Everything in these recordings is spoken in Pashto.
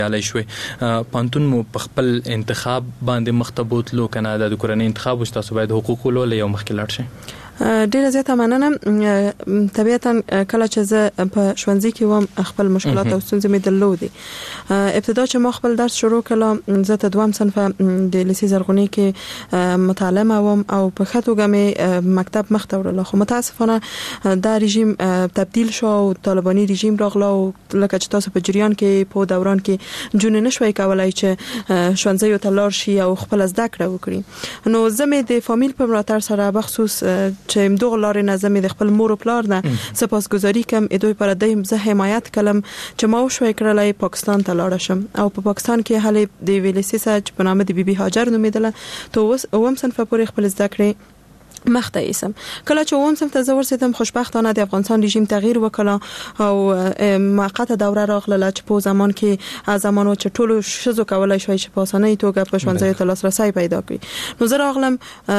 علی شوي پانتون مو په خپل انتخاب باندې مختبوت لو کنه د کورنۍ انتخاب او تاسو باید حقوق ولول یو مخکې لاړ شي. ډیره زیاته مننه. طبیعتا کله چې زه په ښوونځي کې وم خپل مشکلات او ستونزې مې درلودې. ابتدا چې ما خپل درس شروع کړم زه ته دوام صنف د لیسې زرغونی کې متعلمه وم او په ښه توګه مې مکتب مخ ته وړله، خو متاسفانه دا رژیم تبدیل شو او طالباني رژیم راغله او لکه چې تاسو په جریان کې په دوران کې جون نشوي کولای چې ښوونځي ته لاړ شي او خپل زده کړه وکړي. نو زه مې د فامیل په ملاتړ سره بخصوص چې دغه لارې نه زمې د خپل مور او پلار نه سپاسګزاري کوم دوی پر دې زه حمایت کړم چې ما وشوي کړلای پاکستان ته لاړ شم او په پاکستان کې هلې د ویلسي سچ په نامه د بیبي هاجر نومېدله ته اوم صنف پورې خپل زده کړې مخته ایسم. کله چې اوم صنف ته زه ورسېدم خوشبختانه د افغانستان رژیم تغییر وکړ او موقته دوره راغله چې په زمان کې زمانو چې ټولو شزو کولای شوی چې په اسانۍ توګه په ښوونځي ته لاسرسي پیدا کړي. نو زه راغلم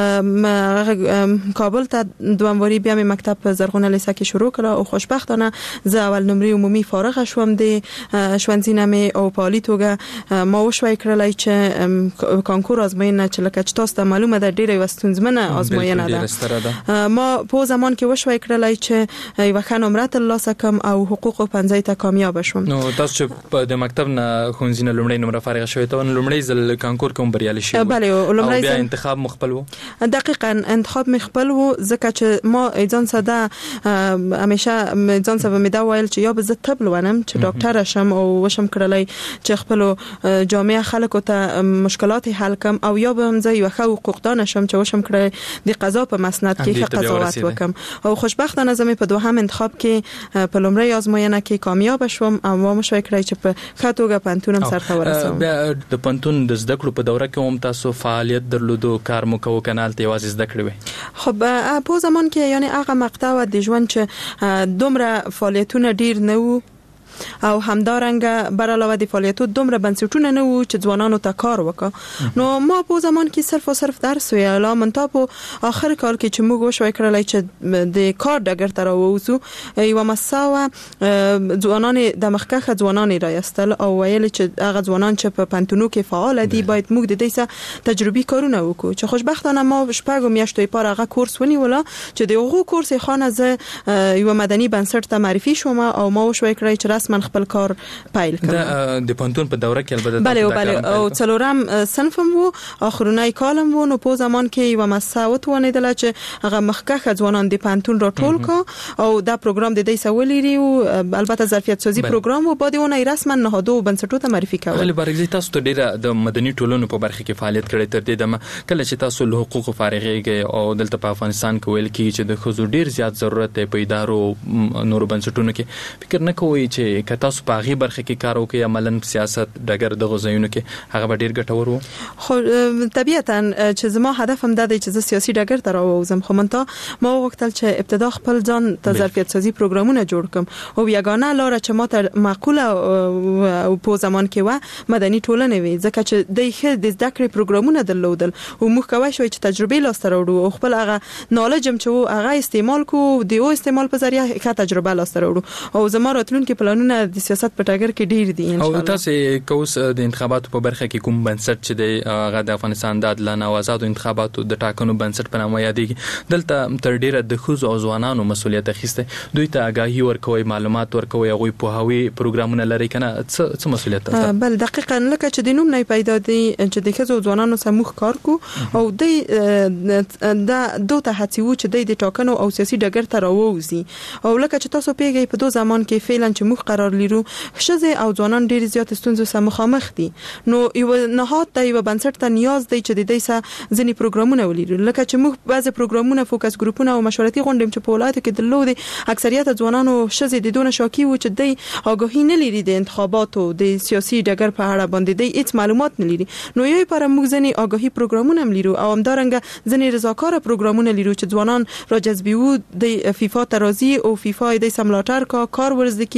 کابل ته دواموري بیا مې مکتب په زرغونه لیسه کې شروع کړ او خوشبختانه زه اول نمرې عمومي فارغ شوم د ښوونځي نه او په عالی توګه ما وشوي کړلای چې کانکور ازموینه چې لکه چې تاسو ته معلومه ده ډیره وستونزمنه ازموینه ما په زمان کې وشوي کړلای چې یو ښه نمره ترلاسه کړم او حقوق پنځه ته کامیاب شوم. نو تاسو چې د مکتب نه ښوونځي نه لومړی نمره فارغ شوی ته لومړی ځل کانکور کوم بریالي شوی؟ بله لومړی بیا انتخاب مخبل وو؟ دقیقاً انتخاب مخبل وو ځکه چې ما ځان ساده همیشه ځان سره مې دا ویل چې یا به زه طب لولم چې ډاکټر شم او وشم کړلای چې خپل جامعه خلکو ته مشکلات حل کم او یا به هم زه یو ښه حقوقدان شم چې وشم کړی د قضا په مسند کې قضاوت وکم او خوشبختانه زمې په دوهم انتخاب کې په لومړی ازموینه کې کامیاب شوم او ما مشوي کړی چې په ښه توګه پانتونم سرته ورسوم. د پانتون د زده کړو په دوره کې هم تاسو فعالیت درلودو، کار مو کوو کنال ته یوازې زده کړې وي؟ خب په زمان کې یعنی هغه مقطع د ژوند چې دومره فعالیتونه ډیر نه وو او همدارنګه بر علاوه د فعالیتو دومره بنسټونه نه وو چې ځوانانو ته کار وکړه. نو ما په زمان کې صرف او صرف درس ویلا منتها په اخر کال کې چې موږ وشوي کړلای چې د کار ډګر ته راووځو یو مساوه ځوانان د مخکخه ځوانان رايستل او ویل چې هغه ځوانان چې په پانتونو کې فعال دي باید موږ د دې تجربي کارونه وکړو چې خوشبختانه ما شپږ میاشتې پر هغه کورس ونیوله چې دغه کورس خانه زه یو مدني بنسټ ته معرفي شوم او ما وشوي کړی چې من خپل کار پایل کړم. د پانتون په دوره کې البته بله او څلورم صنفم وو اخرونی کالم وو. نو په زمان کې یو مساوت ونیدل چې هغه مخکخه ځوانان د پانتون راټول کا او دا پروګرام د دې سولېری او البته ظرفیت سازي پروګرام وو باندې ونه رسما نهادو بنسټو ته معرفي کول. ولې برګزي تاسو ته ډیره د مدني ټولنو په برخه کې فعالیت کړی تر دې دمه کله چې تاسو له حقوق فارغېږئ او دلته په افغانستان کې ویل کیږي چې د خزو ډیر زیات ضرورت دی په ادارو نورو بنسټونو کې فکر نه کوئ چې که تاسو په هغه برخه کې کار وکړئ عملاً سیاست ډګر د غوځایونو کې هغه به ډیر ګټور وو؟ خو طبيعتاً چې زما هدف هم دا دی چې زه سیاسي ډګر ته راووزم خو منتها ما وغوښتل چې ابتدا خپل ځان ته ظرفیت سازي پروګرامونه جوړ کړم او یګانه لاره چې ما ته معقوله او په زمان کې و مدني ټولنه وي ځکه چې د ښه د زده کړې پروګرامونه درلودل او موږ کوی شو چې تجربه لاسته راوړو او خپل هغه نالج چې هغه استعمال کو د او استعمال په ذریعہ ښه تجربه لاسته راوړو او زما راتلونکي پلانونه د سیاست په ټاګر کې ډیر دي ان شاء الله. او تاسو کوس د انتخاباتو په برخه کې کوم بنسټ چې د هغه د افغانستان د عدالت او آزادو انتخاباتو د ټاکنو بنسټ په نامه یادېږي دلته تر ډیره د خزو او ځوانانو مسولیت اخیسته دوی ته آگاهي ورکوي معلومات ورکوي هغه په هوی پروګرامونه لري کنه څه مسولیت تاسو؟ بل دقیقاً لکه چې د نوم نه پیدا دي چې د خزو ځوانانو سموخ کار کو او د دوه هڅو چې د ټاکنو او سیاسي ډګر ته راووزي او لکه چې تاسو پیګي په دوه زمان کې فعلا چې مخ قرار لرو شزه او ځوانان ډیر زیات ستونزو سره مخامخ دي. نو یو نهاد ته یو بنسټ ته نیاز دی چې د دې سره ځنی پروګرامونه ولري لکه چې موږ بعضی پروګرامونه فوکس ګروپونه او مشورتي غونډې چې په ولایت کې درلودي اکثریت ځوانانو شزه د دونه شاکی و چې د آگاهی نه لري د انتخاباتو د سیاسي ډګر په اړه باندې د هیڅ معلومات نه لري. نو یو پر موږ ځنی آگاهی پروګرامونه هم لرو او همدارنګه ځنی رضاکاره پروګرامونه لرو چې ځوانان را جذبیو د فیفا ترازی او فیفا د سملاتر کار ورزده کوي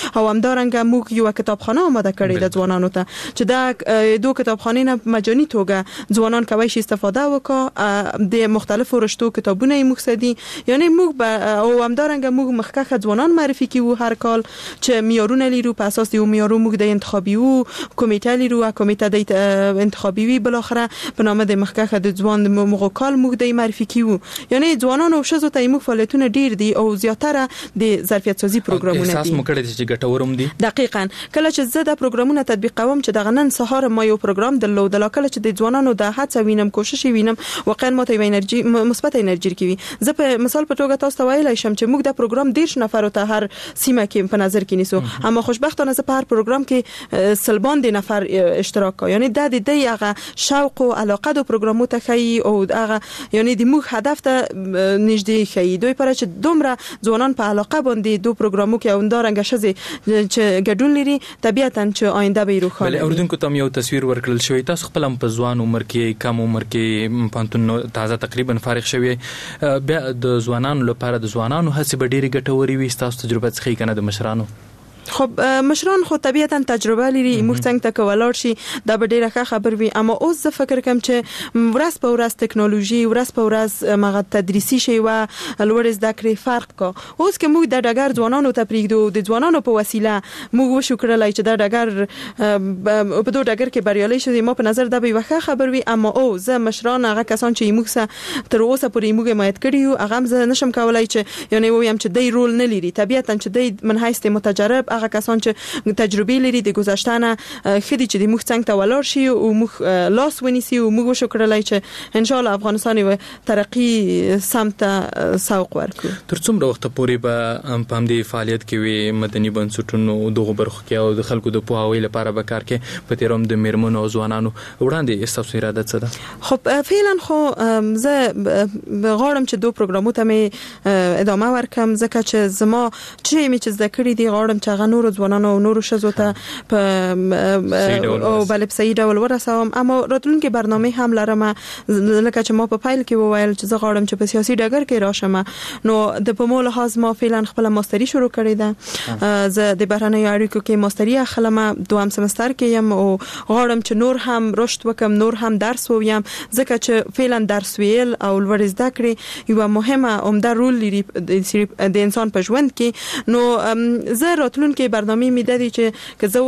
او همدارنګه موږ یو کتابخانه آماده کړې د ځوانانو ته چې دا دوه کتابخانې نه مجاني توګه ځوانان کوي شي استفاده وکړي د مختلفو رشتو کتابونه یې مقصدي یعنی موږ او همدارنګه موږ مخکخه ځوانان معرفي کوو هر کال چې معیارونه لرو په اساس د معیارونو موږ د انتخابي کمیټه لرو کمیټه د انتخابي بل اخره په نامه د مخکخه د ځوان موږ کال موږ د معرفي کوو یعنی ځوانانو او شزو ته موږ فعالیتونه ډیر دي او زیاتره د ظرفیت سازي پروګرامونه دي احساس مو کړی چې ګټورم دي دقیقاً کله چې زه د پروګرامونه تطبیقوم چې د غنن سهار ما یو پروګرام درلود کله چې د ځوانانو د هڅه وینم کوشش وینم واقعا ماته یو انرژي مثبت انرژي کوي زه په مثال په توګه تاسو ته ویلای شم چې موږ د پروګرام 10 نفر ته هر سیمه کې په نظر کې نیسو اما خوشبختانه زه په هر پروګرام کې سلبان د نفر اشتراک کوي یعنی د دې هغه شوق او علاقه د پروګرامو ته کوي او هغه یعنی د موږ هدف ته نږدې کوي دوی پر چې دومره ځوانان په علاقه باندې دوه پروګرامو کې اوندارنګ شزي چې ګډون لري طبيعتاً چې آینده به روښانه بل اوردونکو ته یو تصویر ورکړل شوی تاسو خپل په ځوان عمر کې کم عمر کې پانتون تازه تقریبا فارغ شوی بیا د ځوانانو لپاره د ځوانانو هڅې به ډېری ګټوري وي تاسو تجربه څخه کنه د مشرانو خب مشران خو طبيعتاً تجربه لري موږ څنګه ته کولار شي دا به ډیره ښه خبر وي اما اوس زه فکر کوم چې ورځ په ورځ ټکنالوژي ورځ په ورځ مغه تدریسي شي و لوړ زده کړې فرق کو اوس که موږ د ډګر ځوانانو ته پریږدو د ځوانانو په وسیله موږ وشو کړلای چې د ډګر په دوه ډګر کې بریالي شي ما په نظر دا به ښه خبر وي اما او زه مشران هغه کسان چې موږ سره تر اوسه پورې موږ مایت کړیو هغه زه نشم کولای چې یعنی وایم چې دی رول نه لري طبيعتاً چې دی من حیث متجرب هغه کسان چې تجربه لري د گذشتهانه خدي چې د موږ څنګه ته ولر شي او موږ لاس ونیسي او موږ شو کړلای چې ان شاء الله افغانستان یو ترقی سمت سوق ورکړي تر څومره وخت پورې به په همدې فعالیت کې وي مدني بنسټونو دغه برخو کې او د خلکو د پوهاوي لپاره به کار کې په تیروم د میرمنو او ځوانانو وړاندې استفسار اراده څه ده خب فعلا خو زه غواړم چې دوه پروګرامو ته مې ادامه ورکم ځکه چې زما چې ذکرې دي غواړم چې هغه نور ځوانانو او نور شزو ته په او بل په صحیح ډول ورسوم اما راتلونکي برنامه هم لرم لکه چې ما په فایل کې وویل چې زه غواړم چې په سیاسي ډګر کې راشم نو د په مول لحاظ ما فعلا خپل ماستری شروع کړی ده زه د بهرنیو اړیکو کې ماستری اخلم دوام سمستر کې یم او غواړم چې نور هم رشد وکم نور هم درس وویم ځکه چې فعلا درس ویل او لوړ زده کړې یو مهمه عمده رول لري د انسان په ژوند کې نو زه راتلونکي برنامه می دادی چې زه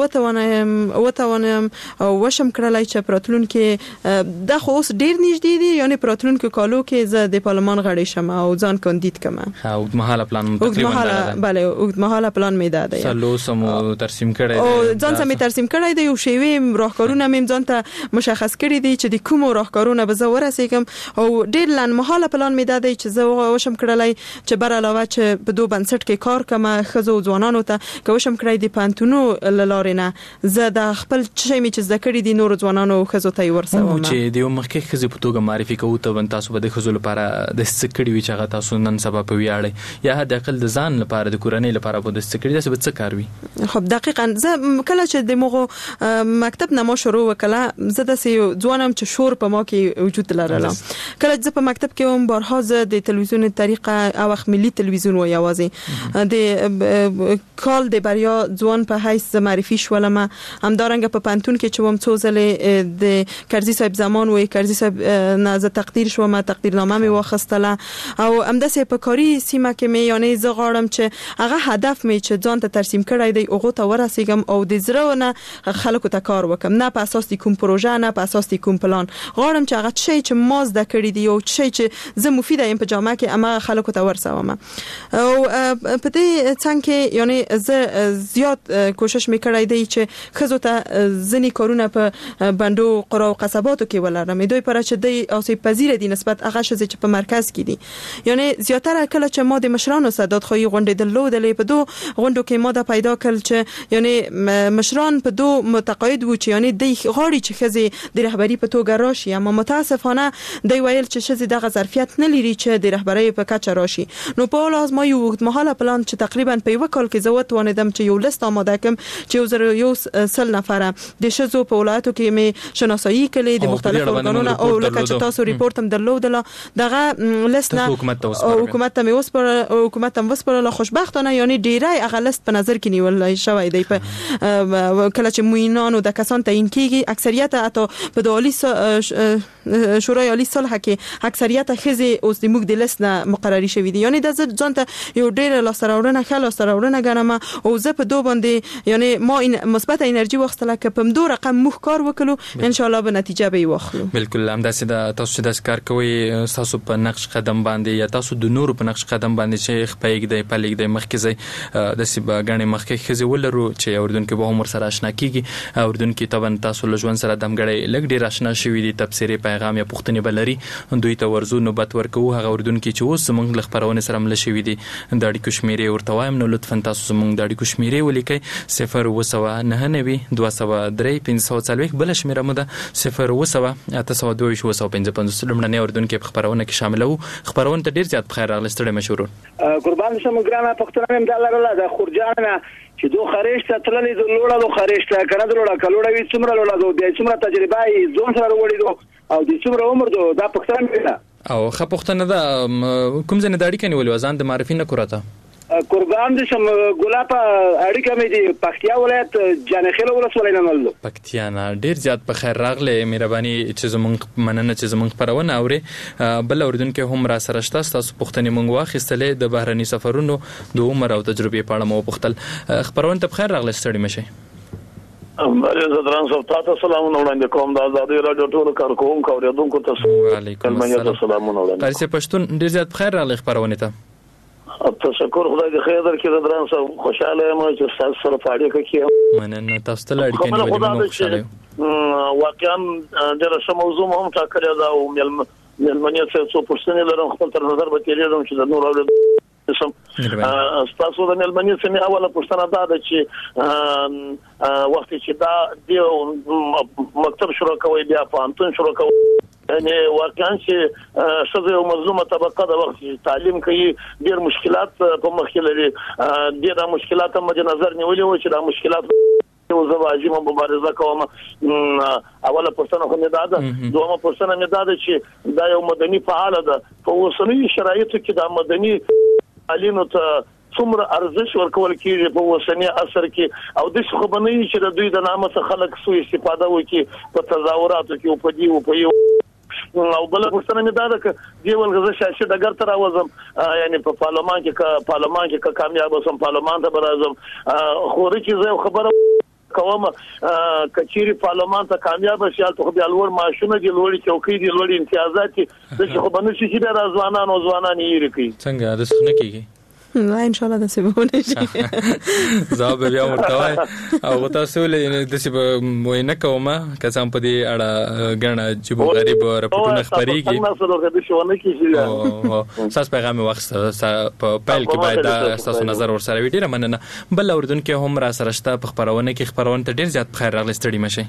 وتوانم او وشم کړلای چې پراتلونکي د خو اوس ډیر نږدې دي یعنی پراتلونکي کالو کې زه د پارلمان غړی شم او ځان کاندید کم او مهاله پلان تقریبا بله او مهاله پلان می داده سلو سمو ترسیم کړی او ځان سمې ترسیم کړی دی او شیوي راهکارونه مې ځان ته مشخص کړی دي چې د کوم راهکارونه به زه ورسېږم او ډیر لن مهاله پلان می داده چې زه وشم کړلای چې بر علاوه چې په دوه بنسټ کې کار کوم خزو ځوانانو ته کوشم کړی دی پانتونو لارینه زه د خپل چي می چې ذکرې دي نور ځوانانو خزو ته ورسوم چې د مخکې خزي په توګه معرفي کوو ته تاسو به د خزو لپاره د سکړی وی چې هغه تاسو نن سبا په ویاړي یا د عقل د ځان لپاره د کورنۍ لپاره په د سکړی د څه کار وی خب دقیقاً زه کله چې د مغو مکتب نه مو شروع وکړه زه د ځوانم چې شور په ما کې وجود لرله کله چې په مکتب کې هم بارها زه د تلویزیون طریقه او وخت ملي تلویزیون و یوازې د کال د بریا ځوان په حیث معرفي شولم همدارنګه په پانتون کې چې وم څو ځله د کرزي صاحب زمان وې کرزي صاحب نه ز تقدیر شوم تقدیرنامه مې واخستله او همداسې په کاری سیمه کې مې یعنی زه غواړم چې هغه هدف مې چې ځان ته ترسیم کړی دی هغه ته ورسېږم او د زړه خلکو ته کار وکم نه په اساس د کوم پروژه نه په اساس د کوم پلان غواړم چې هغه شی چې ما زده کړی دی او شی چې زه مفیده یم په جامعه کې اما خلکو ته ورسوم او په دې څنګه یعنی زه زیات کوشش میکړای دی چې خزو ته ځنی کارونه په بندو قرا او قصباتو کې ولرم دوی پر چې دی اوسې پذیر دي نسبت هغه شې چې په مرکز کې دي یعنی زیاتره کله چې ما د مشرانو صدات خو غونډې درلودلې په دوه غونډو کې ما د پیدا کړل چې یعنی مشران په دوه متقاعد و چې یعنی دی غاړي چې خزي د رهبری په توګه راشي اما متاسفانه دی ویل چې شزي د ظرفیت نه لري چې د رهبری په کچه راشي نو په لازم یو وخت مهاله پلان چې تقریبا په یو کال کې زوت ونه دم چې یو لیست آماده کوم چې یو سل نفره د شزو په ولایتو کې می شناسایی کړي د مختلفو ارګانونو او لکه چې تاسو ریپورت هم درلودله دغه لیست نه حکومت ته وسپارل خوشبختانه یعنی ډیری هغه لیست په نظر کې نیول شوی دی په کله چې موینانو د کسان تعیین کیږي اکثریت حتی په دالی شورای عالی صلح کې اکثریت خزي اوس د موږ د لیست نه مقرري شوی دي یعنی د ځانته یو ډیر لاسراوړنه خلاصراوړنه ګرمه او زه په دوه باندې یعنی ما این مثبت انرژي وختله که په دو رقم مخ کار وکړو ان شاء الله به نتیجه به واخلو. بالکل همداسې د تاسو د کار کوي تاسو په نقش قدم باندې یا تاسو د نور په نقش قدم باندې چې خپېګ دی پلیګ دی مخکې زی د سی باغانې مخکې خزي ولرو چې اردن کې به عمر سره آشنا کیږي اردن کې طبعا تاسو لژوند سره دمګړې لګ ډیر آشنا شوی دي تفسیری پیغام یا پښتني بلري دوی ته ورزو نوبت ورکو هغه اردن کې چې اوس موږ له خبرونه سره مل شوی دي د اړیکو شمیرې ورته وایم نو لطفا تاسو موږ د اړیکو شمیرې ولیکئ 0299235 بل شمیره مو ده 0298255 لمړنۍ اردن کې خبرونه کې شامل وو خبرونه ته ډیر زیات بخیر راغلی ستړي مشورون قربان شم ګرانه پښتنه هم د لاره د خورجانه چې دوه خریش ته تللې د لوړه د خریش ته کنه د لوړه کلوړه وي څومره لوړه د څومره تجربه یې ځون سره وړي او د څومره عمر دا پښتنه نه او خه پښتنه دا کوم ځنه د اړیکې نیول وزن د معرفي نه کوراته قربان شم ګلابه اړیکه مې دی پکتیا ولایت جانخیل ولسوالۍ نه نلو پکتیا نه ډیر زیات په خیر راغله مهرباني چې زمونږ مننه چې زمونږ پرونه اوري بل اردن کې هم را سره شته تاسو پښتني مونږ واخیستلې د بهرني سفرونو د عمر او تجربې په اړه مو پښتل خبرونه ته بخیر راغله ستړي مشه زدران صاحب تاسو سلامونه وړاندې کوم د آزادۍ رادیو ټول کارکونکو اوریدونکو تاسو وعلیکم السلام سلامونه وړاندې تاسو پښتون ډیر زیات بخیر راغله خبرونه ته تشکر خدای دې خیر درکړي زدران صاحب خوشاله یم چې تاسو سره اړیکه کوم مننه تاسو ته اړیکه نیولې مو خوشاله واقعا د رسم موضوع هم ټاکلې دا او ملمنیت څه پرسنل لرم خپل تر نظر به تیریدم چې د نور اورید تاسو د ملمنیت څخه اوله پوښتنه دا ده چې وخت چې دا د مکتب شروع کوي بیا پانتون شروع کوي یعنی واقعا چې شذ او مظلومه طبقه د وخت تعلیم کوي ډیر مشکلات په مخ کې لري ډیر مشکلات مد نظر نیولې و چې دا مشکلات او زواجی مبارزه کوم اوله پوښتنه خو نه ده دومره پوښتنه نه ده چې دا یو مدني فعال ده په اوسنۍ شرایطو کې دا مدني علینو ته څومره ارزش ورکول کیږي په اوسنۍ عصر کې او د څه خبرنۍ چې د دوی د نامه څخه خلک سوء استفاده وکړي په تظاهراتو کې او په دی او په یو او بل پښتنه مې دا ده چې دی ولغه شاشه د ګر تر اوازم یعنی په پارلمان کې کامیاب اوسم پارلمان ته برازم خوري چې زه خبره کوم کچيري پارلمان ته کامیاب شي حالت خو بیا لوړ ماشونه دي لوړ چوکۍ دي لوړ امتیازات دي چې خو بنو شي چې د ځوانانو یې کوي څنګه د څه کېږي لا ان شاء الله د سبونه شي زاب بیا ورته او تاسو له د سب وینه کومه کسان په دې اړه غنه چې غریب راپورټونه خبريږي تاسو پیغام وخت په پایل کې باید تاسو نظر ورسره وي ډیره مننه بل اردن کې هم را سره شته په خبرونه کې خبرونه ته ډیر زیات بخیر راغلی ستړي مشه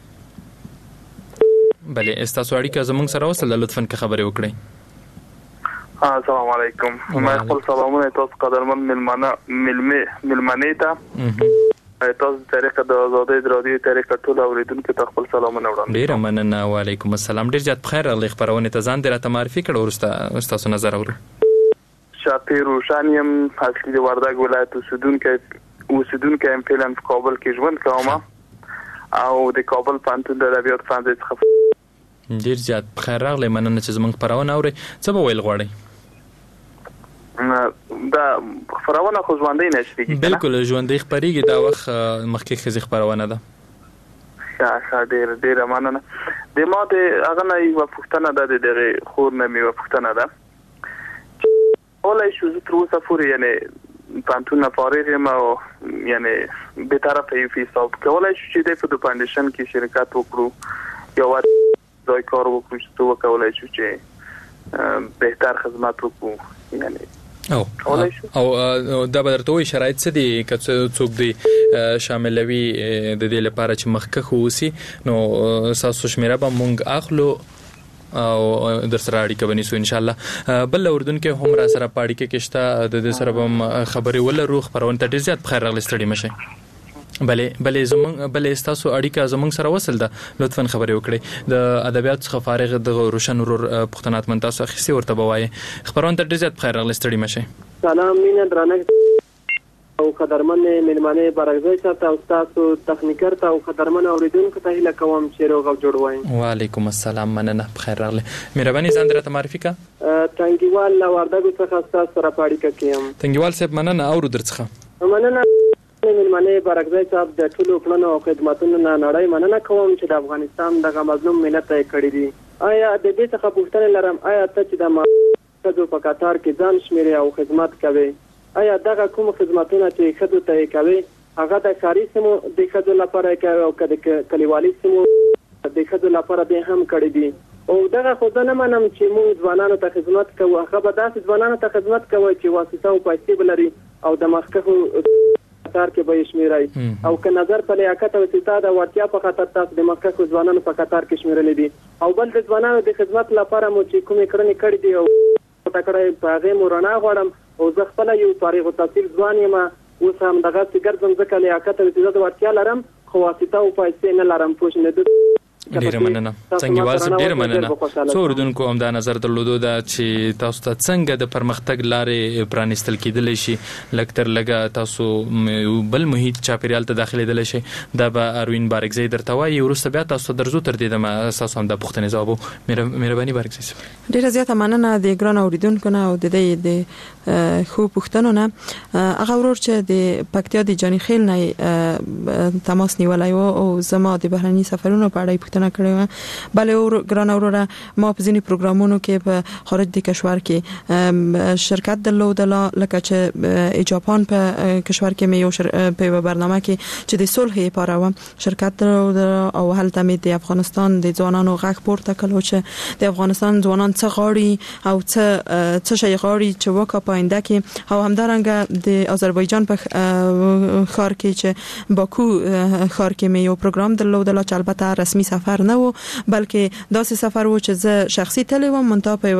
بله تاسو اړیکه زموږ سره وصل لطفا که خبرې وکړئ السلام علیکم ما خپل سلامونه تاسو قدرمن ملمنې ته تاسو طریقه د آزادۍ رادیو طریقه ټول اوریدونکو ته خپل سلامونه وړاندې ډیر مننه وعلیکم السلام ډیر زیات بخیر راغلی خبرونه ته ځان درته معرفي کړو ورسته تاسو نظر اورو شاپیر روشانیم اصلي د وردګ ولایت اوسیدونکو ام فعلا په کابل کې ژوند کوم او د کابل پانتون د ادبیات فانځ څخه ډیر زیات بخیر راغلی مننه چې زمونږ خبرونه اوري څه به ویل غواړئ دا خبرونه خو ژوندۍ نشي بالکل ژوندۍ خبريږي دا وخت مخکې خزي خبرونه ده ښه ډیر مننه د ماده هغه نه یو پښتنه ده د خور نه یو پښتنه ده ولای شو تر اوسه پورې یعنی پانتون فارغ ما یعنی به طرف یو حساب کولای شو چې د فود فاونډیشن کې شرکت وکړو یو ځای کار وکړو چې تو کولای شو چې بهتر خدمات وکړو یعنی او دا بدرته شرایط څه دي که څوک دی شاملوي د دې لپاره چې مخکخ وسی نو تاسو شمیره به مونږ اخلو او در سره اړیکه ونیسو ان شاء الله. بل اردن کې هم را سره پاړی کې کېشته د دې سره هم خبرې ولرو. خبرونه ته ډیر زیات بخیر راغلی ستړي مشه. بلې زمونږ بلې تاسو اړیکه زمونږ سره وصل ده. لطفاً خبرې وکړئ. د ادبیات څخه فارغ د روشن ورور پښتنات من تاسو اخیستي ورته بوایي. خبرونه ته ډیر زیات بخیر راغلی ستړي مشه. سلام مینه درنه او قدرمن ملمنه برګزای ته او تاسو تخنیکر ته او قدرمن اوریدونکو ته هیله کوم چې روغ او جوړ وای. وعلیکم السلام. مننه. بخیر راغلی. مهرباني ځان درته معرفي کا. تنګیوال لا وردګو څخه تاسو سره پاړی کوم. تنګیوال صاحب مننه او درڅخه. مننه ملمنه برګزای صاحب د ټولو پلانو او خدماتونو نه نړۍ مننه کوم چې د افغانستان دغه مظلوم ملت ته کړی دي. آیا د دې څخه پوښتنه لرم، آیا ته چې د ماده په قطار کې ځان شمیرې او خدمات کوي، آیا دغه کوم خدماتونه چې خدو ته کوي هغه د ښاري سیمو د خدو لپاره کوي او د کلیوالي سیمو د خدو لپاره به هم کړی دي؟ او دغه خو نه منم چې موږ ځوانانو ته خدمت کوو، هغه به داسې ځوانانو ته خدمت کوي چې واسطه او پیسې بلري او د مخکخو قطار کې به شمیرای او که نظر په لیاقت او استعداد او وړتیا په خاطر تاسو د مخکخو ځوانانو په قطار کې شمیرلې دي. او بل د ځوانانو د خدمت لپاره مو چې کومې کړنې کړې دي او تکړه په هغه مورنا غواړم او زه خپل یو فارغ التحصیل ځوان یم، اوس هم دغه څنګه ځکه لیاقت او استعداد وړتیا لرم خو واسطه او پیسې نه لرم. پوه نه ډیره مننه. څنګه صاحب ډیره مننه. څو اردوونکو هم دا نظر درلودو دا چې تاسو ته څنګه د پرمختګ لارې پرانستل کېدلی شي، لکتر لګه تاسو بل محیط چاپیریال ته داخليدل شي. دا به اروین بارګزی درته وایي. ورسته بیا تاسو درزو تر دې د اساس هم د پښتنې جواب. مهرباني بارګزی. ډیره زیاته مننه د ګران اوریدونکو نه او د دې خو پښتنو نه. هغه ورور چې د پکتیا د جانی خیل نه تماس نیولای او زما د بهرني سفرونو په اړه نه کړی. بله او ګران اوروره ما په ځینی پروګرامونو کې په خارج د کشور کې شرکت درلودله، لکه چې جاپان په کشور کې مې یو په برنامه کې چې د صلح لپاره و شرکت درلودله او هلته مې د افغانستان د ځوانانو غږ پورته کړو چې د افغانستان ځوانان څه غواړي او څه شي غواړي چې وکړي په آینده کې. او همدارنګه د آذربایجان په ښار کې چې باکو ښار کې مې یو پروګرام درلودله چې البته رسمي سفر نه و بلکې داسې سفر و چې زه شخصي تللی وم منتها په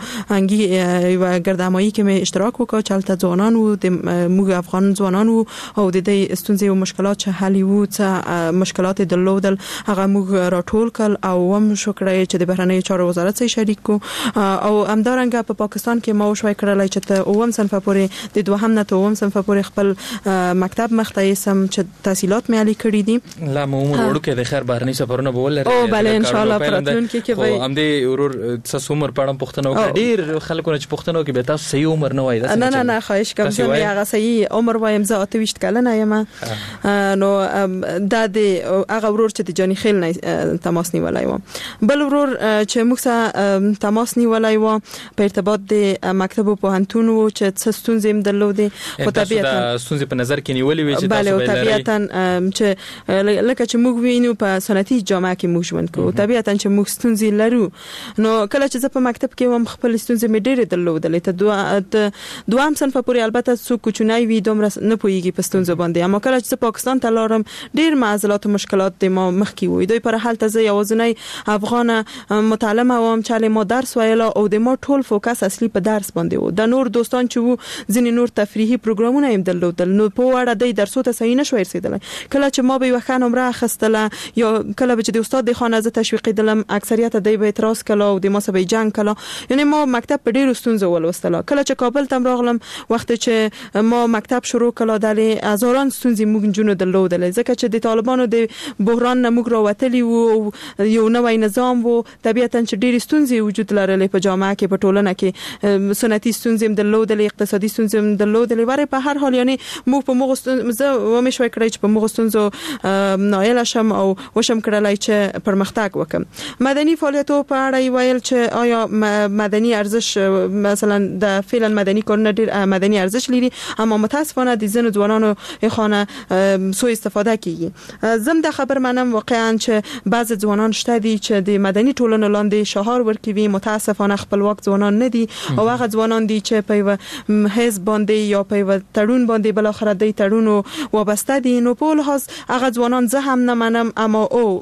هماهنګي و ګردهمایي کې مې اشتراک وکړ چې هلته ځوانان وو، د موږ افغان ځوانان وو او د دې ستونزې او مشکلات چې حل وو څه مشکلات درلودل هغه موږ راټول کړل او هم شو کړی چې د بهرنیو چارو وزارت سره شریک کو. او همدارنګه په پاکستان کې ما شوي کړلای چې ته اوم صنف پورې د دوهم نه ته اوم صنف پورې خپل مکتب مختایسم چې تحصیلات مې علي کړې دي. لا مو عمر وړو کې د خیر بهرني سفرونه بول او بله ان شاء الله پراتون کې به هم دې ورور څه عمر پړم پښتنو کې ډیر خلکو چې پښتنو کې به تاسو صحیح عمر نه وای. نه خواهش کوم چې هغه صحیح عمر وایم زه 28 کلنه یم. نو دا د هغه ورور چې د جانی خیل نه تماس نیولای و. بل ورور چې موږ سره تماس نیولای و په ارتباط د مکتب په هنتون و چې څه ستونزې درلودې او طبيعتا ستونزې په نظر کې نیولې وي چې تاسو به طبيعتا چې لکه چې موږ وینو په صنعتي جامعه کې موږ ژوند کوو، طبيعتا چې موږ ستونزې لرو. نو کله چې زه په مکتب کې وم خپل ستونزې مې ډېرې درلودلې. ته دوام صنف پورې البته څو کوچنی وي دومره نه پويږي په ستونزو باندې، اما کله چې پاکستان ته لاړم ډېر معضلات او مشکلات د ما مخکې وي. دوی پر حالت زه یوازنی افغان متعلمه وم چې ما درس ویل او د ما ټول فوکس اصلي په درس باندې و. د نور دوستان چې وو ځینې نور تفریحي پروګرامونه هم درلودل، نو په وړه د درسو ته صحیح نشو رسیدلای. کله چې ما به وخت نمره اخستله یا کله چې د استاد د خانه زه تشویق دلم اکثریت د به اعتراض کله او د ما سبې جنگ کله، یعنی ما مکتب په ډیرو ستونزو ولوستله. کله چې کابل ته راغلم وخت چې ما مکتب شروع کله د هزاران ستونزې موږ جنو درلودل، ځکه چې د طالبانو د بحران نه موږ راوتلی وو، یو نوی نظام وو، طبيعتا چې ډیرې ستونزې وجود لرلې په جامعه کې په ټولنه کې، سنتي ستونزې درلودل، اقتصادي ستونزې درلودل. وره په هر حال یعنی موږ په موږ زه و مې شوي کړی چې په موږ ستونزو نایل شم او وشم کړلای چې پرمختګ وکم. مدني فعالیتو په اړه ویل چې آیا مدني ارزش مثلا د فعلا مدني کارونه ډیر مدني ارزش لري، اما متاسفانه د زن ځوانانو خانه سوء استفاده کیږي. زم د خبر منم واقعا چې بعض ځوانان شته دي چې د مدني ټولنو لاندې شهار ورکوي، متاسفانه خپلواک ځوانان نه دي او هغه ځوانان دي چې په حزب باندې یا په تړون باندې بل اخر د تړونو وابسته دي. نو په لحاظ هغه ځوانان زه هم نه منم، اما او ما وخت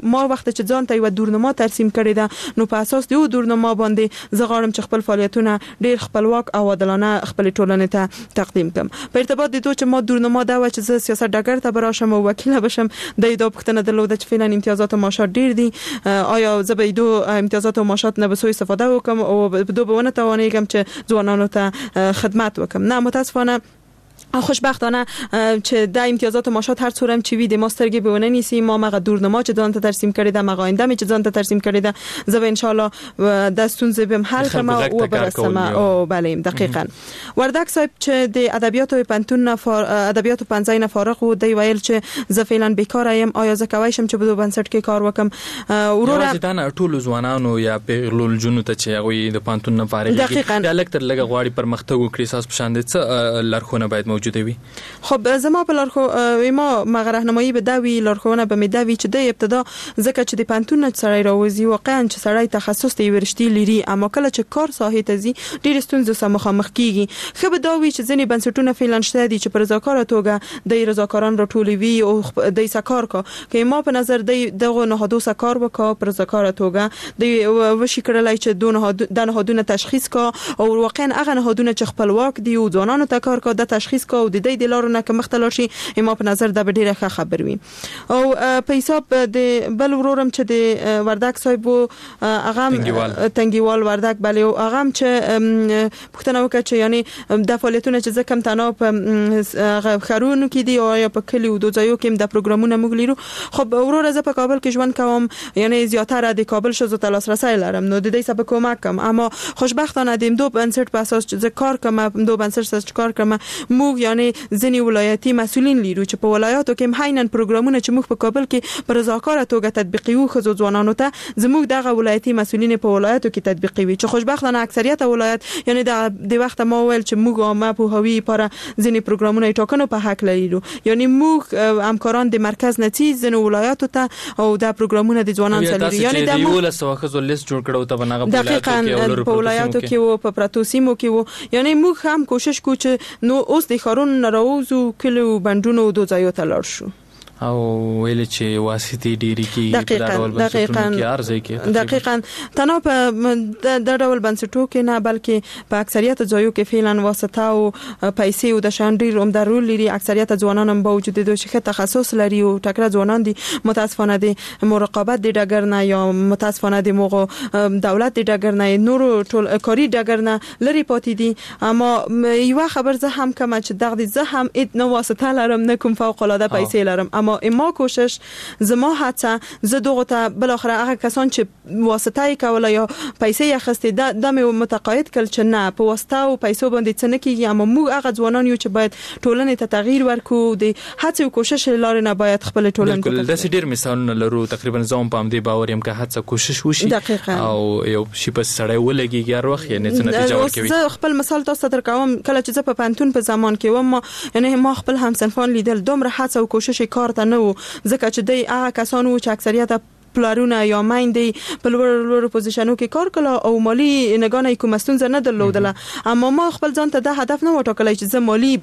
وخت چې ځان ته یو دورنما ترسیم کړی ده نو په اساس د یو دورنما باندې زه غواړم چې خپل فعالیتونه ډیر خپلواک او عادلانه خپل ټولنې ته تقدیم کړم. په ارتباط د دوه چې ما دورنما دا و چې زه سیاست ډګر ته براشم او وکیل بشم د دې پوښتنه درلوده چې فعلا امتیازات او معاشات ډیر دي، آیا زه به دوه امتیازات او معاشات نه به سوء استفاده وکم او دوه به ونه توانېږم چې ځوانانو ته خدمت وکم؟ نه، متاسفانه خوشبختانه چې د امتیازات و معاشات هر څورم چې وي د ماسترګي به ونه نیسی. ما مغه دورنما چې ځان ته ترسیم کړی ده، مغه آینده چې ځان ته ترسیم کړی ده، زه به ان شاء الله د ستونزې به حل کړم او برسم. او بله دقیقاً وردک صاحب چې د ادبیات او پنتون ادبیات او پنځای نه فارغ و، دی ویل چې زه فعلا بیکار یم، آیا زه کولی شم چې په دوه بنسټ کې کار وکم؟ وروره دا نه ټول ځوانانو یا پیغلول جنو ته چې هغه د پنتون نه فارغ دي یا لکتر لګ غواړي پرمختګ وکړي، اساس پښاند څه لارښوونه باید موجوده وي؟ خب زما په لارښوونه ما مغه راهنمایي به دا وی، لارښوونه به مې دا وی چې د ابتدا ځکه چې د پنتون نه سړی راوځي واقعا چې سړی تخصص ته ورشتي لري، اما کله چې کار ساحې ته ځي ډېر ستونزې سره مخامخ کیږي. خو به دا وی چې ځینې بنسټونه فعلا شته دي چې پر رضاکاره توګه د رضاکاران راټولوي او د سکار کا که ما په نظر دغه نهادو سکار وکړه پر رضاکاره توګه د وشي کړلای چې د نهادونه تشخیص کا او واقعا هغه نهادونه چې خپلواک دي او ځوانانو ته کار کا د تشخیص کا او د لارو نه کوم مختلف شي ما په نظر د ډیره ښه خبر وي. او په حساب د بل ورورم چې د وردک صاحب هغه تنګیوال وردک بل او هغه چې پښتنه وکړه چې یعنی د فعالیتونو چې ځکه تنها په خرونو کې دي او یا په کلی او دوزایو کې د پروګرامونو موږ لرو. خو ورور زه په کابل کې ژوند کوم، یعنی زیاتره د کابل شزو ته لاسرسي لرم، نو د دې سبب کومک کوم، اما خوشبختانه د دوه بنسټ په اساس چې کار کوم، دوه بنسټ سره کار کوم، موږ یعنی ځینې ولایتي مسولین لرو چې په ولایاتو کې هاینن پروګرامونه چې موږ په کابل کې پر رضاکاره توګه تطبیقوي خو ځوانانو ته زموږ دغه ولایتي مسولین په ولایاتو کې تطبیقوي چې خوشبختانه اکثریت ولایت یعنی د وخت ما ویل چې موږ ما په هوی پر ځینې پروګرامونه ټاکنو په حق لرو، یعنی موږ همکاران د مرکز نتی ځینې ولایاتو ته او د پروګرامونه د ځوانان سره یعنی د یو لسو خزو لیست جوړ کړو ته ونغه په ولایاتو کې او په پراتوسیمو کې یعنی موږ هم کوشش کوو چې نو اوس د خارون راوځو کلو بندونو دوزایو ته لاړ شو او ویل چې واسطي ډيري کې د ډول بنسټونو کې ارزي کې دقیقاً تنه په د ډول بنسټو کې نه بلکې په اکثریت ځایو کې فعلا واسطه او پیسې او د شان ډیر هم درول لري. اکثریت ځوانان هم باوجود د شیخه تخصص لري او ټکر ځوانان دي متاسفانه د مراقبت د ډګر نه یا متاسفانه د موغو دولت د ډګر نه نور ټول کاری ډګر نه لري پاتې دي. اما یو خبر زه هم کوم چې دغه زه هم ادنه واسطه لرم نه کوم فوق العاده پیسې لرم، اما کوشش زما هڅه زه دغه ته بل اخر هغه کسان چې واسطه کوله یا پیسې اخستې د مې متقاعد کړ چې نه په واسطه او پیسو باندې څه نه کیږي، اما موږ هغه ځوانان یو چې باید ټولنې ته تغییر ورکو د هڅې او کوشش لاره نه باید خپل ټولنې ته د ډیر مثالونه لرو تقریبا زوم په دې باور يم که هڅه کوشش وشي او یو شي په سړی ولګي هر وخت یې نه نتیجه ورکوي. زه خپل مثال تاسو ته کوم کله چې زه په پنتون په زمان کې وم یعنی ما خپل همسنفان لیدل دومره هڅه او کوشش کار ته نه ځکه چې د هغه کسانو چې اکثریت پلارونه یا مایندې په لوړ پوزیشنو کې کار کړه او مالی نگانه کوم ستونزه نه درلودله، اما ما خپل ځان ته د هدف نه وټاکلای چې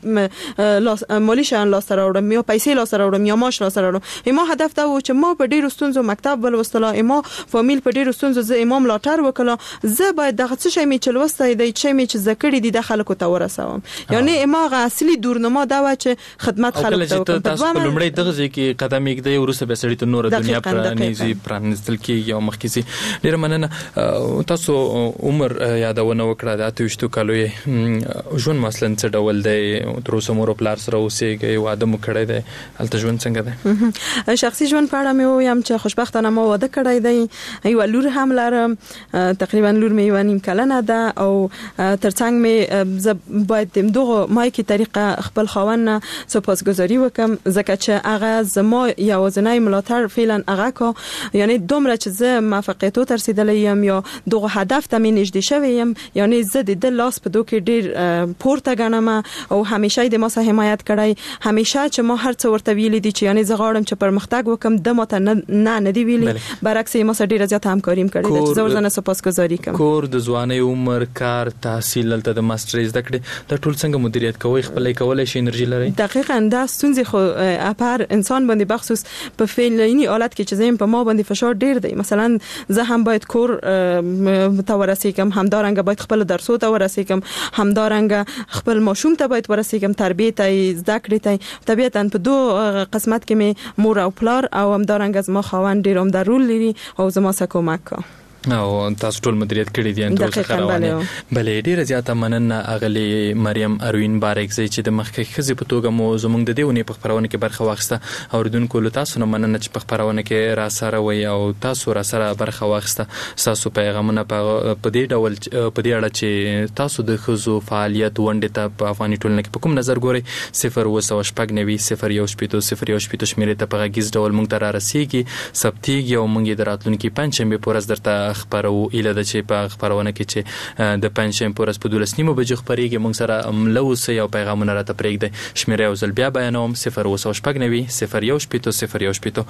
زه مالی شان لاس راوړم یا پیسې لاس راوړم یا معاش لاس راوړم. ما هدف دا و چې ما په ډیرو ستونزو مکتب ولوستله، ما فامیل په ډیرو ستونزو زه امام لاټر وکړه، زه باید دغه څه شی می چلوسته دی چې می چې ذکرې دي د خلکو ته ورسوم، یعنی ما غ اصلي دورنما دا و چې خدمت خلکو ته وکړم. تاسو په لومړی دغه ځکه قدم یې کړی ورسره به سړی ته نور دنیا پرانیزي پرانستل کې یو مخکې سي. ډیر مننه. تاسو عمر یادونه وکړه د 28 کالو ژوند مثلا څه ډول دی تر اوسه مور پلار سره اوسېږي واده مو کړی دی هلته ژوند څنګه دی؟ شخصي ژوند په اړه مې وایم چې خوشبختانه ما واده کړی دی، یو لور هم لرم، تقریبا لور مې 1.5 کلنه ده او ترڅنګ مې باید د دغه مایکی طریقه خپل خاوند سپاسګزاري وکم ځکه چې هغه زما یوازینی ملاتړ فعلا هغه کو یعنی دومره چې زه موفقیتو تر رسیدلې یم یا دغه هدف ته مې نږدې شوی یم، یعنی زه د لاس په دوه کې ډیر پورته غنم او همیشه د ما سره حمایت کړی، همیشه چې ما هر څه ورته ویلي دي چې یعنی زه غواړم چې پرمختګ وکم د ماته نه دی ویلي، برعکس ما سره ډیر زیات همکاري کړې ده چې زه ورته سپاسګزاري کوم. کور د ځواني عمر کار تحصیل لته د ماسترز د کړې د ټول څنګه مدیریت کوي خپلې کولای شي انرژي لري؟ دقیقاً دا ستونزې خو اپر انسان باندې بخصوص په فعلینی حالت کې چې زم په ما باندې باندې فشار ډیر دی. مثلا زه هم باید کور ته ورسېږم، همدارنګه باید خپل درسو ته ورسېږم، همدارنګه خپل ماشوم ته باید ورسېږم، تربیه ته، زده کړې ته. طبیعتاً په دوه قسمت کې مې مور او پلار او همدارنګه زما خاوند ډیر عمده رول لري او زما سره کومک کوي. او تاسو ټول مدیریت کړی دي ان تاسو روانه. بلې ډیره زیاته مننه اغلی مریم اروین بارکزی چې د مخکې خزي په توګه مو زموږ د دې ونې په خبرونه کې برخه واخیسته. اوریدونکو له تاسو نه مننه چې په خبرونه کې را سره وي او تاسو را سره برخه واخیسته. تاسو پیغامونه په دې ډول په دې اړه چې تاسو د خزو فعالیت ونډه ته په افغاني ټولنه کې په کوم نظر ګوري 0 شمیرې ته په غږیز ډول مونږ ته را رسیږي، ثبتېږي او مونږ د راتلونکي پنځشنبه په ورځ درته خبرو اله د چې په خبرونه کې چې د پنځشنبه په ورځ په 12:30 بجو خبرېږي. مونږ سره ملوث یو پیغامونه راته پرېږدي. شمیره او ځل بیا بیانوم 0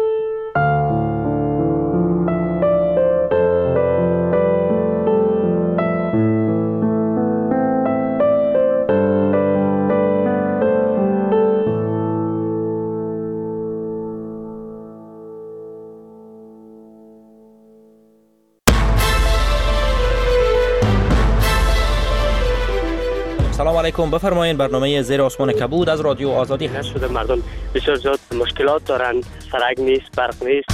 سلام علیکم، بفرمایید. برنامه زیر آسمان کبود از رادیو آزادی هست. شده مردم بسیار زیاد مشکلات دارند، سرک نیست، برق نیست.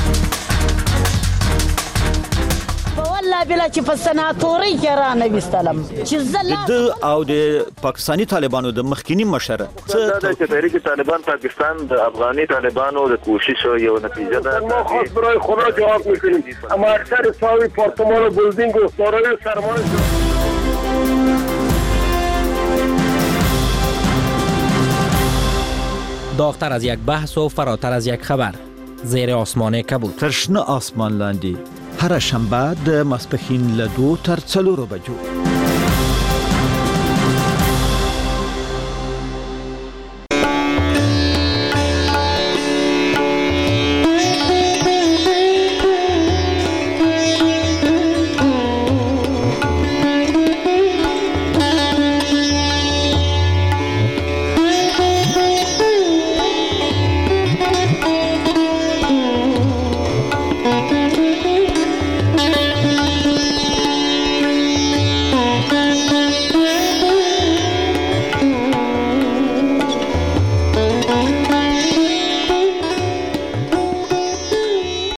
والله بلا چې په سناتوري کې را نوستلم چې د او د پاکستانی طالبانو د مخکینی مشر څه د تحریک طالبان پاکستان د افغاني طالبانو د کوشش یو نتیجه ده. ما خاص برای خدا جواب میکنیم، اما اکثر ساوی پارتمان و بلدینگ و دارای سرمایه داغتر از یک بحث و فراتر از یک خبر. زیر آسمان کبود. ترشنه آسمان لاندی هر شنبه د ماسپښین له 2 تر 4 بجو.